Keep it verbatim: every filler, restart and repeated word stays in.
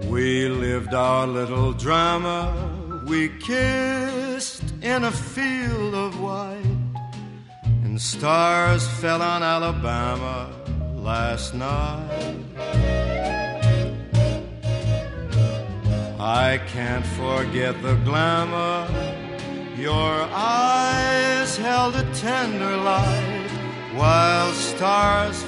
We lived our little drama. We kissed in a field of white, and stars fell on Alabama last night. I can't forget the glamour. Your eyes held a tender light, while stars